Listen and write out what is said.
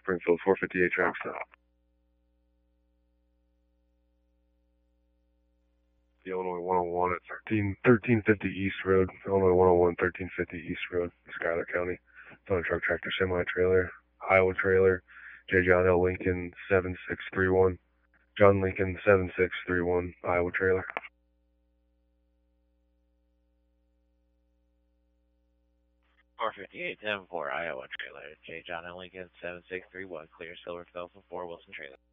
Springfield 458 track stop. The Illinois 101 at 1350 East Road. Illinois 101, 1350 East Road, Schuyler County. It's on a truck tractor semi-trailer. Iowa trailer. J. John L. Lincoln 7631. John Lincoln 7631, Iowa trailer. $458.10 for Iowa trailer. J. John L. Lincoln 7631, clear Silver Philadelphia 4 Wilson trailer.